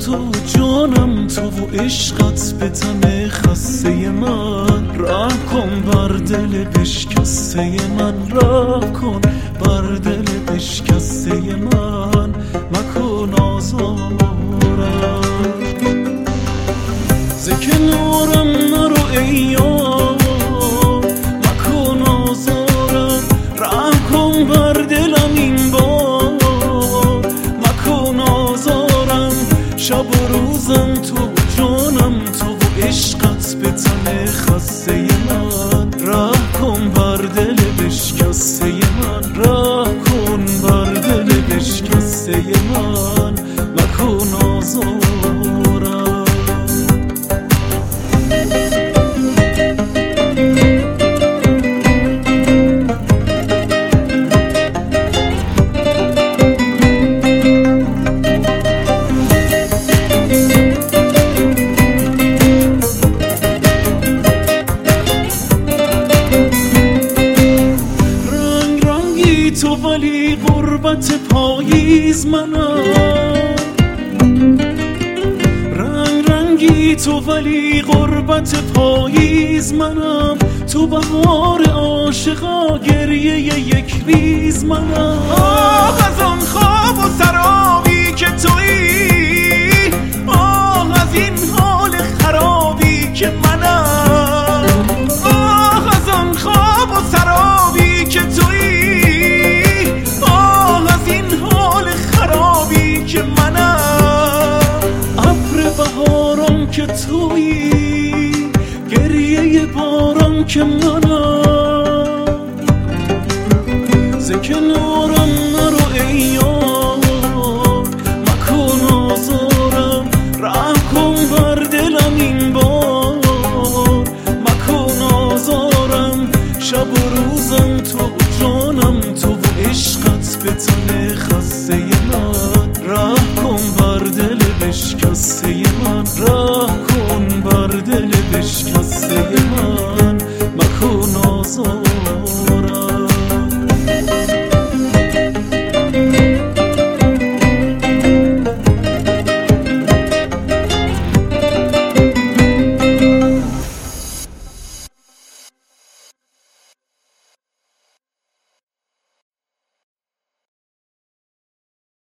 تو و جانم تو و عشقت به تن خسته من. رحم کن بر دل بشکسته من، رحم کن بر دل بشکسته من، مکن آزارم. ز کنارم نرو ای یار، مکن آزارم. رحم کن بر دلم این بار، مکن آزارم. شب و روزم تو و جانم تو و عشقت به تن خسته من. رحم کن بر دل بشکسته من، رحم کن بر دل بشکسته من، مکن آزارم. تو ولی غربت پاییز منم، رنگ رنگی تو ولی غربت پاییز منم. تو بهار عاشقا گریه یک ریز منم. آه از آن خواب و سرابی که تویی، آه از این حال خرابی که منم. آه از آن خواب و سرابی که تویی، که تویی گریه باران که منم. ز کنارم نرو ای یار، مکن آزارم. رحم کن بر دلم این بار، مکن آزارم. شب و روزم تو و جانم تو و عشقت به تن خسته من. رحم کن